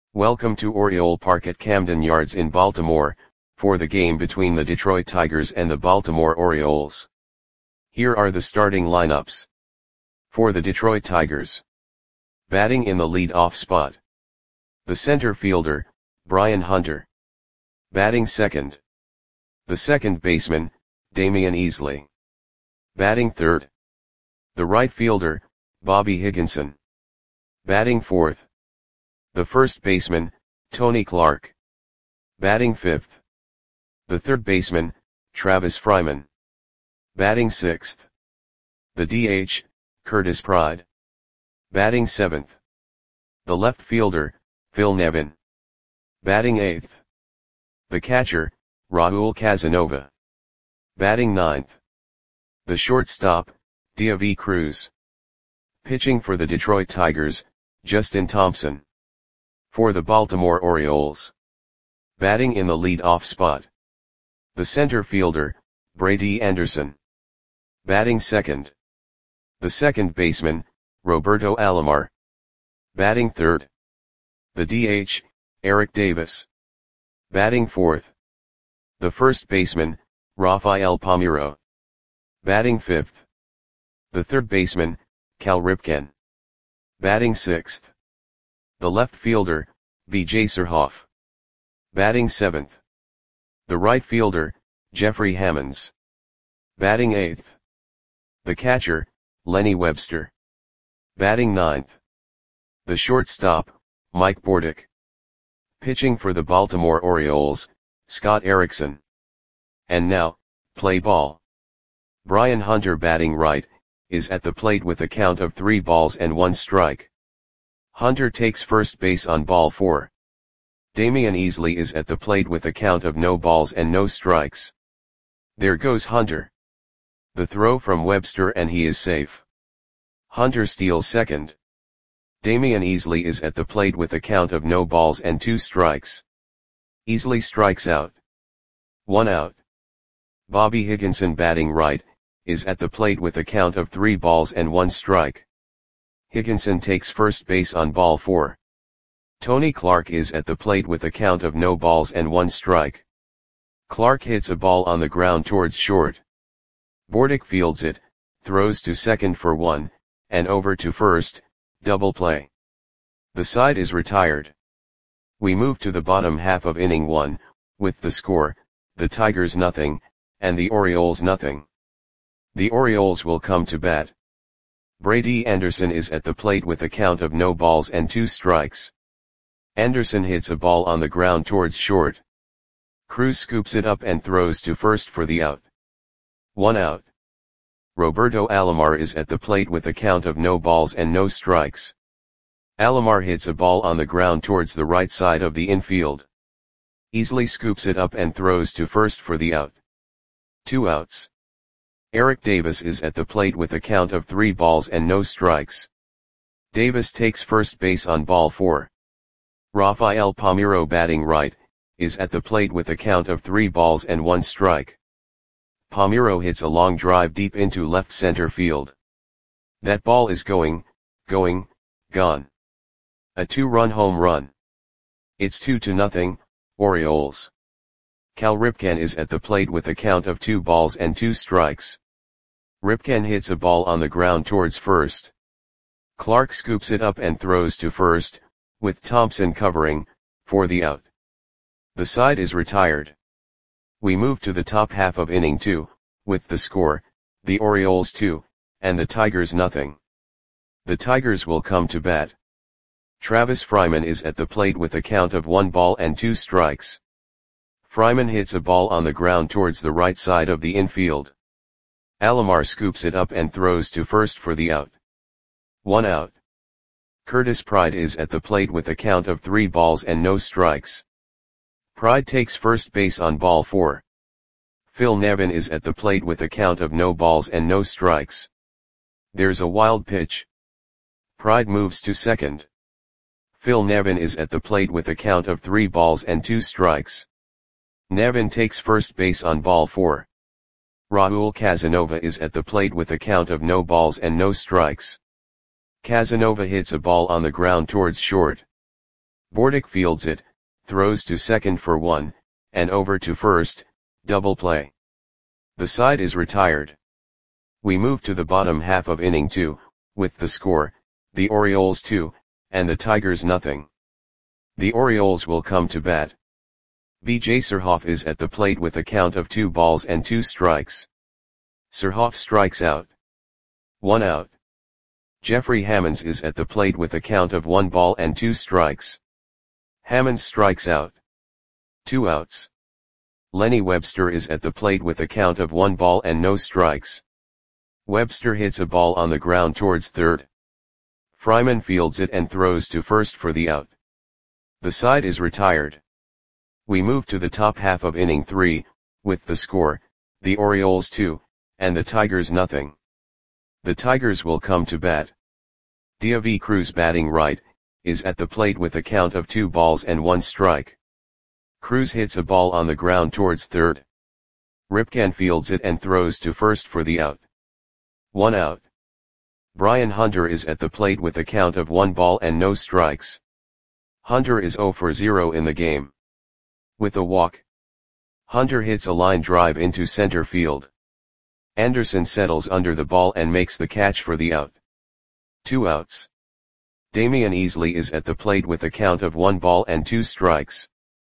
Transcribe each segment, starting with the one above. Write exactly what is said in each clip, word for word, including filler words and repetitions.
Welcome to Oriole Park at Camden Yards in Baltimore, for the game between the Detroit Tigers and the Baltimore Orioles. Here are the starting lineups. For the Detroit Tigers. Batting in the lead-off spot. The center fielder, Brian Hunter. Batting second. The second baseman, Damian Easley. Batting third. The right fielder, Bobby Higginson. Batting fourth. The first baseman, Tony Clark. Batting fifth. The third baseman, Travis Fryman. Batting sixth. The D H, Curtis Pride. Batting seventh. The left fielder, Phil Nevin. Batting eighth. The catcher, Raul Casanova. Batting ninth. The shortstop, Diavy Cruz. Pitching for the Detroit Tigers, Justin Thompson. For the Baltimore Orioles. Batting in the lead-off spot. The center fielder, Brady Anderson. Batting second. The second baseman, Roberto Alomar. Batting third. The D H, Eric Davis. Batting fourth. The first baseman, Rafael Palmeiro. Batting fifth. The third baseman, Cal Ripken. Batting sixth. The left fielder, B J Surhoff. Batting seventh. The right fielder, Jeffrey Hammonds. Batting eighth. The catcher, Lenny Webster. Batting ninth. The shortstop, Mike Bordick. Pitching for the Baltimore Orioles, Scott Erickson. And now, play ball. Brian Hunter batting right, is at the plate with a count of three balls and one strike. Hunter takes first base on ball four. Damian Easley is at the plate with a count of no balls and no strikes. There goes Hunter. The throw from Webster and he is safe. Hunter steals second. Damian Easley is at the plate with a count of no balls and two strikes. Easley strikes out. One out. Bobby Higginson batting right, is at the plate with a count of three balls and one strike. Higginson takes first base on ball four. Tony Clark is at the plate with a count of no balls and one strike. Clark hits a ball on the ground towards short. Bordick fields it, throws to second for one, and over to first, double play. The side is retired. We move to the bottom half of inning one, with the score, the Tigers nothing, and the Orioles nothing. The Orioles will come to bat. Brady Anderson is at the plate with a count of no balls and two strikes. Anderson hits a ball on the ground towards short. Cruz scoops it up and throws to first for the out. One out. Roberto Alomar is at the plate with a count of no balls and no strikes. Alomar hits a ball on the ground towards the right side of the infield. Easley scoops it up and throws to first for the out. Two outs. Eric Davis is at the plate with a count of three balls and no strikes. Davis takes first base on ball four. Rafael Palmeiro batting right, is at the plate with a count of three balls and one strike. Palmeiro hits a long drive deep into left center field. That ball is going, going, gone. A two-run home run. It's two to nothing, Orioles. Cal Ripken is at the plate with a count of two balls and two strikes. Ripken hits a ball on the ground towards first. Clark scoops it up and throws to first, with Thompson covering, for the out. The side is retired. We move to the top half of inning two, with the score, the Orioles two, and the Tigers nothing. The Tigers will come to bat. Travis Fryman is at the plate with a count of one ball and two strikes. Fryman hits a ball on the ground towards the right side of the infield. Alomar scoops it up and throws to first for the out. One out. Curtis Pride is at the plate with a count of three balls and no strikes. Pride takes first base on ball four. Phil Nevin is at the plate with a count of no balls and no strikes. There's a wild pitch. Pride moves to second. Phil Nevin is at the plate with a count of three balls and two strikes. Nevin takes first base on ball four. Raul Casanova is at the plate with a count of no balls and no strikes. Casanova hits a ball on the ground towards short. Bordick fields it, throws to second for one, and over to first, double play. The side is retired. We move to the bottom half of inning two, with the score, the Orioles two, and the Tigers nothing. The Orioles will come to bat. B J Surhoff is at the plate with a count of two balls and two strikes. Surhoff strikes out. One out. Jeffrey Hammonds is at the plate with a count of one ball and two strikes. Hammonds strikes out. Two outs. Lenny Webster is at the plate with a count of one ball and no strikes. Webster hits a ball on the ground towards third. Fryman fields it and throws to first for the out. The side is retired. We move to the top half of inning three, with the score, the Orioles two, and the Tigers nothing. The Tigers will come to bat. David Cruz batting right, is at the plate with a count of two balls and one strike. Cruz hits a ball on the ground towards third. Ripken fields it and throws to first for the out. One out. Brian Hunter is at the plate with a count of one ball and no strikes. Hunter is zero for zero in the game. With a walk, Hunter hits a line drive into center field. Anderson settles under the ball and makes the catch for the out. Two outs. Damian Easley is at the plate with a count of one ball and two strikes.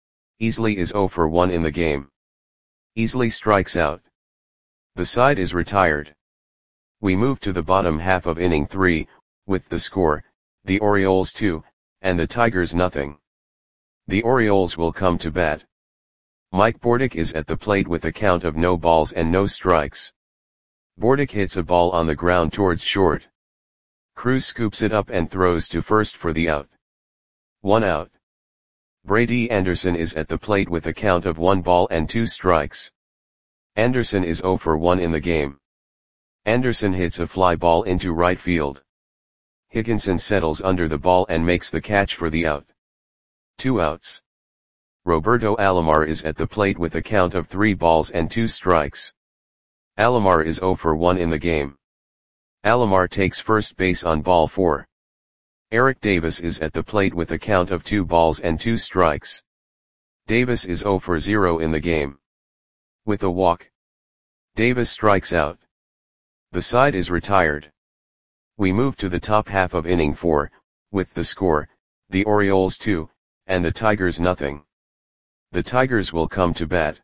Easley is zero for one in the game. Easley strikes out. The side is retired. We move to the bottom half of inning three, with the score, the Orioles two, and the Tigers nothing. The Orioles will come to bat. Mike Bordick is at the plate with a count of no balls and no strikes. Bordick hits a ball on the ground towards short. Cruz scoops it up and throws to first for the out. One out. Brady Anderson is at the plate with a count of one ball and two strikes. Anderson is zero for one in the game. Anderson hits a fly ball into right field. Higginson settles under the ball and makes the catch for the out. Two outs. Roberto Alomar is at the plate with a count of three balls and two strikes. Alomar is zero for one in the game. Alomar takes first base on ball four. Eric Davis is at the plate with a count of two balls and two strikes. Davis is zero for zero in the game. With a walk, Davis strikes out. The side is retired. We move to the top half of inning four, with the score, the Orioles two, and the Tigers nothing. The Tigers will come to bat.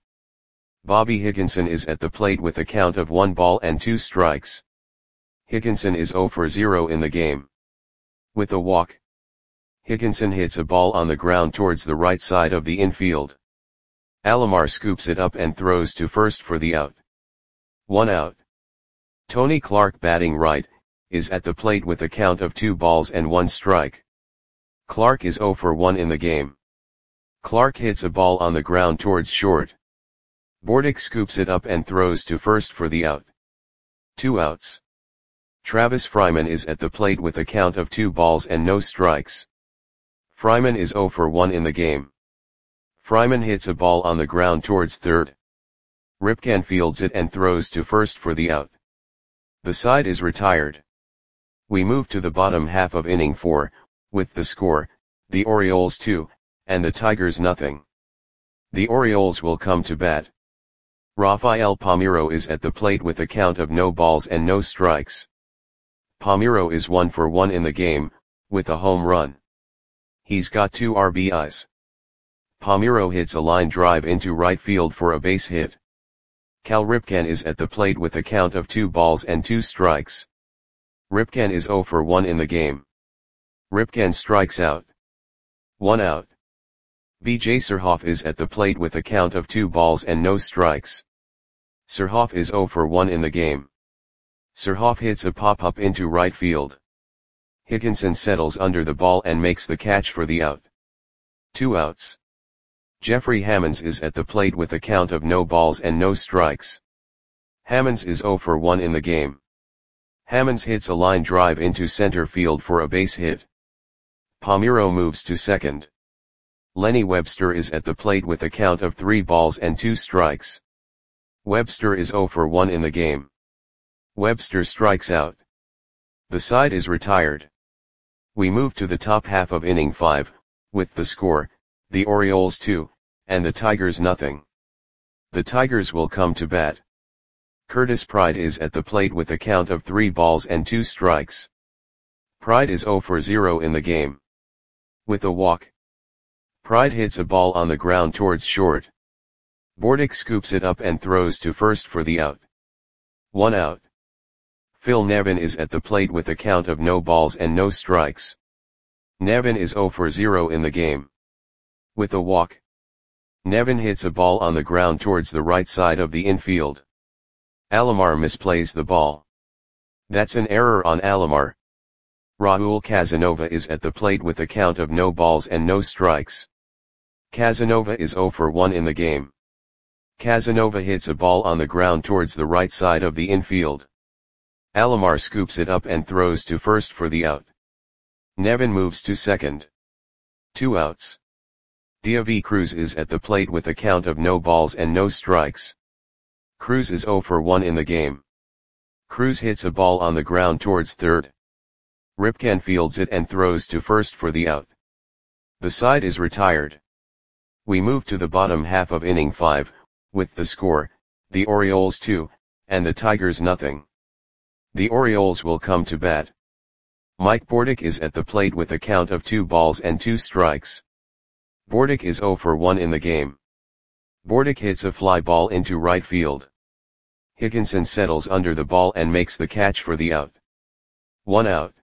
Bobby Higginson is at the plate with a count of one ball and two strikes. Higginson is zero for zero in the game. With a walk, Higginson hits a ball on the ground towards the right side of the infield. Alomar scoops it up and throws to first for the out. One out. Tony Clark batting right, is at the plate with a count of two balls and one strike. Clark is zero for one in the game. Clark hits a ball on the ground towards short. Bordick scoops it up and throws to first for the out. Two outs. Travis Fryman is at the plate with a count of two balls and no strikes. Fryman is zero for one in the game. Fryman hits a ball on the ground towards third. Ripken fields it and throws to first for the out. The side is retired. We move to the bottom half of inning four, with the score, the Orioles two, and the Tigers nothing. The Orioles will come to bat. Rafael Palmeiro is at the plate with a count of no balls and no strikes. Palmeiro is one for one in the game, with a home run. He's got two R B Is. Palmeiro hits a line drive into right field for a base hit. Cal Ripken is at the plate with a count of two balls and two strikes. Ripken is zero for one in the game. Ripken strikes out. One out. B J Surhoff is at the plate with a count of two balls and no strikes. Surhoff is zero for one in the game. Surhoff hits a pop-up into right field. Higginson settles under the ball and makes the catch for the out. Two outs. Jeffrey Hammonds is at the plate with a count of no balls and no strikes. Hammonds is zero for one in the game. Hammonds hits a line drive into center field for a base hit. Palmeiro moves to second. Lenny Webster is at the plate with a count of three balls and two strikes. Webster is zero for one in the game. Webster strikes out. The side is retired. We move to the top half of inning five, With the score, the Orioles two, and the Tigers nothing. The Tigers will come to bat. Curtis Pride is at the plate with a count of three balls and two strikes. Pride is zero for zero in the game. With a walk, Pride hits a ball on the ground towards short. Bordick scoops it up and throws to first for the out. One out. Phil Nevin is at the plate with a count of no balls and no strikes. Nevin is zero for zero in the game. With a walk, Nevin hits a ball on the ground towards the right side of the infield. Alomar misplays the ball. That's an error on Alomar. Raul Casanova is at the plate with a count of no balls and no strikes. Casanova is zero for one in the game. Casanova hits a ball on the ground towards the right side of the infield. Alomar scoops it up and throws to first for the out. Nevin moves to second. Two outs. David Cruz is at the plate with a count of no balls and no strikes. Cruz is zero for one in the game. Cruz hits a ball on the ground towards third. Ripken fields it and throws to first for the out. The side is retired. We move to the bottom half of inning five, with the score, the Orioles two, and the Tigers nothing. The Orioles will come to bat. Mike Bordick is at the plate with a count of two balls and two strikes. Bordick is zero for one in the game. Bordick hits a fly ball into right field. Higginson settles under the ball and makes the catch for the out. One out.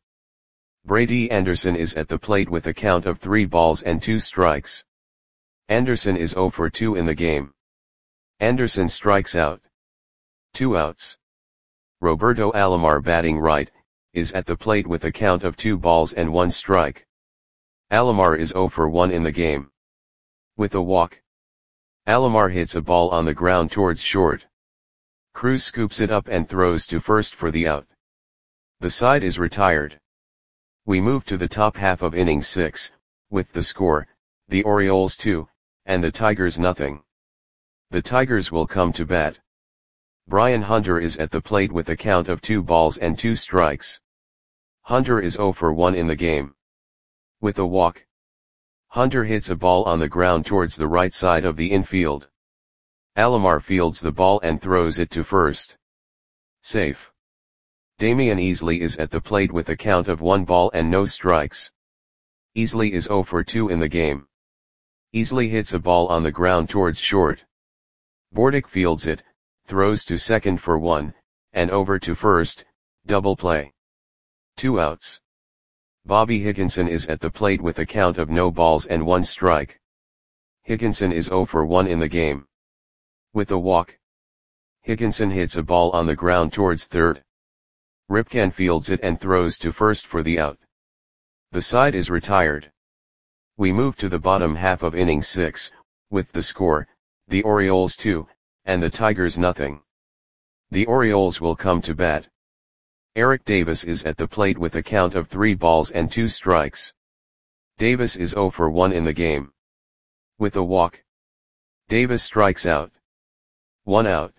Brady Anderson is at the plate with a count of three balls and two strikes. Anderson is zero for two in the game. Anderson strikes out. Two outs. Roberto Alomar, batting right, is at the plate with a count of two balls and one strike. Alomar is zero for one in the game. With a walk, Alomar hits a ball on the ground towards short. Cruz scoops it up and throws to first for the out. The side is retired. We move to the top half of inning six, with the score, the Orioles two, and the Tigers nothing. The Tigers will come to bat. Brian Hunter is at the plate with a count of two balls and two strikes. Hunter is zero for one in the game. With a walk, Hunter hits a ball on the ground towards the right side of the infield. Alomar fields the ball and throws it to first. Safe. Damian Easley is at the plate with a count of one ball and no strikes. Easley is zero for two in the game. Easley hits a ball on the ground towards short. Bordick fields it, throws to second for one, and over to first, double play. Two outs. Bobby Higginson is at the plate with a count of no balls and one strike. Higginson is zero for one in the game. With a walk, Higginson hits a ball on the ground towards third. Ripken fields it and throws to first for the out. The side is retired. We move to the bottom half of inning six, with the score, the Orioles two, and the Tigers nothing. The Orioles will come to bat. Eric Davis is at the plate with a count of three balls and two strikes. Davis is zero for one in the game. With a walk, Davis strikes out. One out.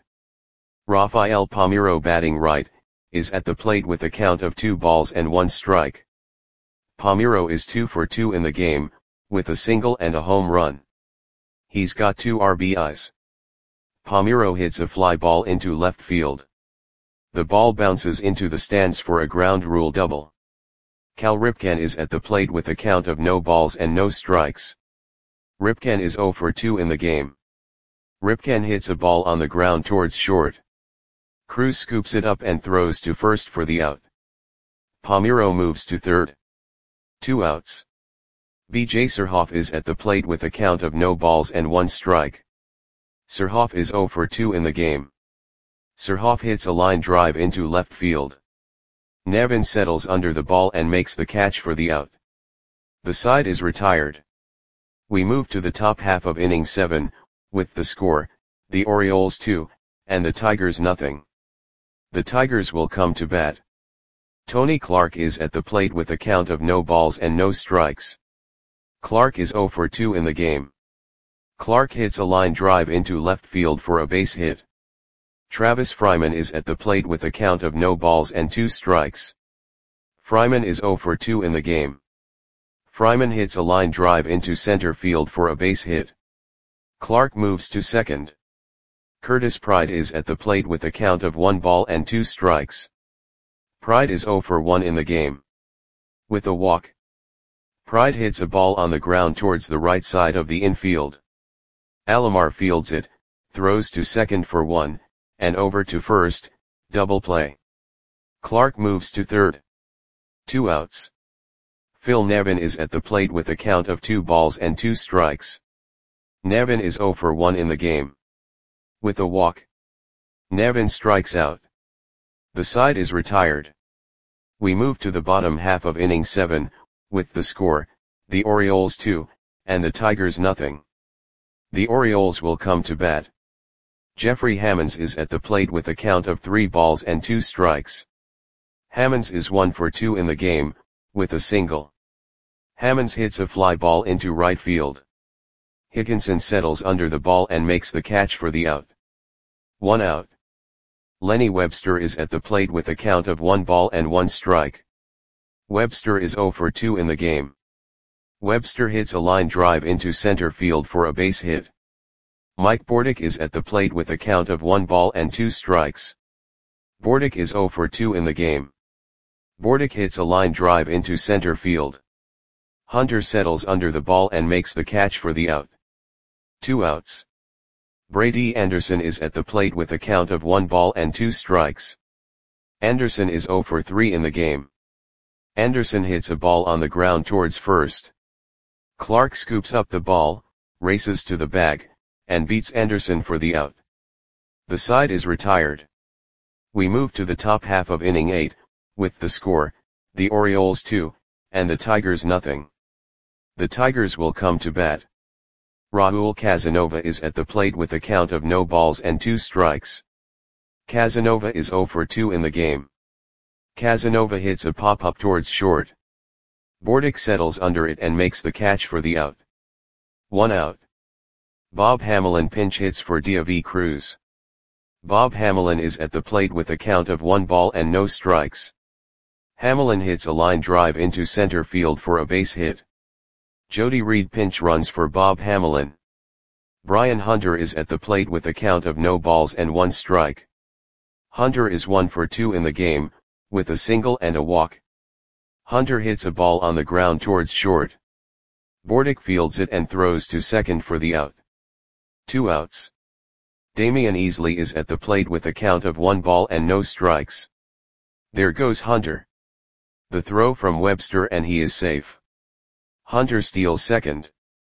Rafael Palmeiro, batting right, is at the plate with a count of two balls and one strike. Palmeiro is two for two in the game, with a single and a home run. He's got two R B Is. Palmeiro hits a fly ball into left field. The ball bounces into the stands for a ground rule double. Cal Ripken is at the plate with a count of no balls and no strikes. Ripken is zero for two in the game. Ripken hits a ball on the ground towards short. Cruz scoops it up and throws to first for the out. Palmeiro moves to third. Two outs. B J Surhoff is at the plate with a count of no balls and one strike. Surhoff is zero for two in the game. Surhoff hits a line drive into left field. Nevin settles under the ball and makes the catch for the out. The side is retired. We move to the top half of inning seven, with the score, the Orioles two, and the Tigers nothing. The Tigers will come to bat. Tony Clark is at the plate with a count of no balls and no strikes. Clark is zero for two in the game. Clark hits a line drive into left field for a base hit. Travis Fryman is at the plate with a count of no balls and two strikes. Fryman is zero for two in the game. Fryman hits a line drive into center field for a base hit. Clark moves to second. Curtis Pride is at the plate with a count of one ball and two strikes. Pride is oh for one in the game. With a walk, Pride hits a ball on the ground towards the right side of the infield. Alomar fields it, throws to second for one, and over to first, double play. Clark moves to third. Two outs. Phil Nevin is at the plate with a count of two balls and two strikes. Nevin is oh for one in the game. With a walk, Nevin strikes out. The side is retired. We move to the bottom half of inning seven, with the score, the Orioles two, and the Tigers nothing. The Orioles will come to bat. Jeffrey Hammonds is at the plate with a count of three balls and two strikes. Hammonds is one for two in the game, with a single. Hammonds hits a fly ball into right field. Higginson settles under the ball and makes the catch for the out. One out. Lenny Webster is at the plate with a count of one ball and one strike. Webster is oh for two in the game. Webster hits a line drive into center field for a base hit. Mike Bordick is at the plate with a count of one ball and two strikes. Bordick is oh for two in the game. Bordick hits a line drive into center field. Hunter settles under the ball and makes the catch for the out. Two outs. Brady Anderson is at the plate with a count of one ball and two strikes. Anderson is oh for three in the game. Anderson hits a ball on the ground towards first. Clark scoops up the ball, races to the bag, and beats Anderson for the out. The side is retired. We move to the top half of inning eight, with the score, the Orioles two, and the Tigers nothing. The Tigers will come to bat. Raul Casanova is at the plate with a count of no balls and two strikes. Casanova is oh for two in the game. Casanova hits a pop-up towards short. Bordick settles under it and makes the catch for the out. One out. Bob Hamelin pinch hits for David Cruz. Bob Hamelin is at the plate with a count of one ball and no strikes. Hamelin hits a line drive into center field for a base hit. Jody Reed pinch runs for Bob Hamelin. Brian Hunter is at the plate with a count of no balls and one strike. Hunter is one for two in the game, with a single and a walk. Hunter hits a ball on the ground towards short. Bordick fields it and throws to second for the out. Two outs. Damian Easley is at the plate with a count of one ball and no strikes. There goes Hunter. The throw from Webster and he is safe. Hunter steals second.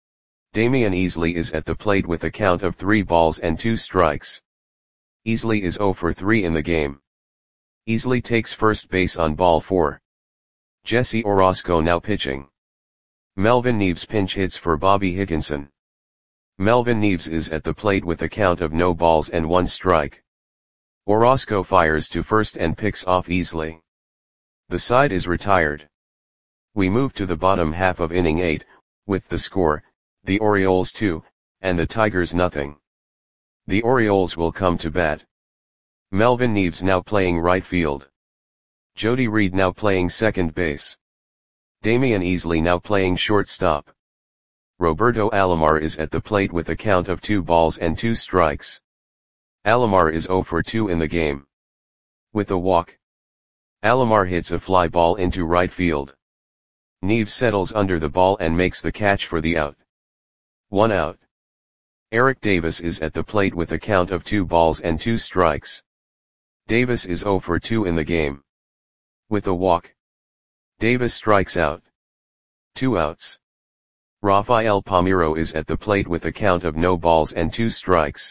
Damian Easley is at the plate with a count of three balls and two strikes. Easley is oh for three in the game. Easley takes first base on ball four. Jesse Orosco now pitching. Melvin Neves pinch hits for Bobby Higginson. Melvin Neves is at the plate with a count of no balls and one strike. Orosco fires to first and picks off Easley. The side is retired. We move to the bottom half of inning eight, with the score, the Orioles two, and the Tigers nothing. The Orioles will come to bat. Melvin Neves now playing right field. Jody Reed now playing second base. Damian Easley now playing shortstop. Roberto Alomar is at the plate with a count of two balls and two strikes. Alomar is oh for two in the game. With a walk, Alomar hits a fly ball into right field. Neves settles under the ball and makes the catch for the out. One out. Eric Davis is at the plate with a count of two balls and two strikes. Davis is oh for two in the game. With a walk, Davis strikes out. Two outs. Rafael Palmeiro is at the plate with a count of no balls and two strikes.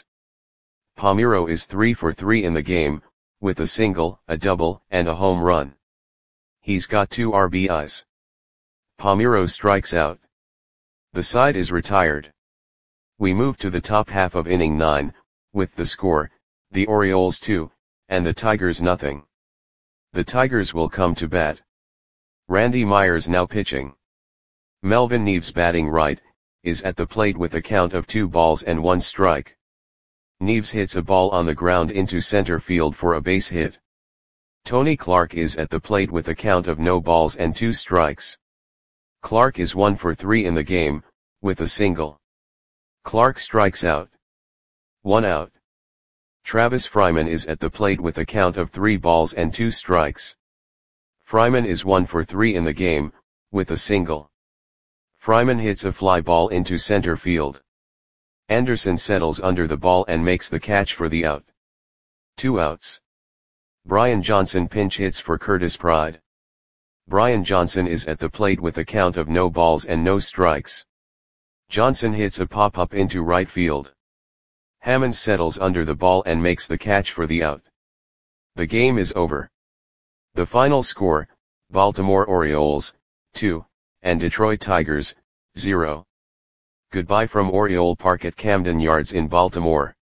Palmeiro is three for three in the game, with a single, a double, and a home run. He's got two R B Is. Palmeiro strikes out. The side is retired. We move to the top half of inning nine, with the score, the Orioles two, and the Tigers nothing. The Tigers will come to bat. Randy Myers now pitching. Melvin Neves batting right, is at the plate with a count of two balls and one strike. Neves hits a ball on the ground into center field for a base hit. Tony Clark is at the plate with a count of no balls and two strikes. Clark is one for three in the game, with a single. Clark strikes out. One out. Travis Fryman is at the plate with a count of three balls and two strikes. Fryman is one for three in the game, with a single. Fryman hits a fly ball into center field. Anderson settles under the ball and makes the catch for the out. Two outs. Brian Johnson pinch hits for Curtis Pride. Brian Johnson is at the plate with a count of no balls and no strikes. Johnson hits a pop-up into right field. Hammond settles under the ball and makes the catch for the out. The game is over. The final score, Baltimore Orioles, two, and Detroit Tigers, zero. Goodbye from Oriole Park at Camden Yards in Baltimore.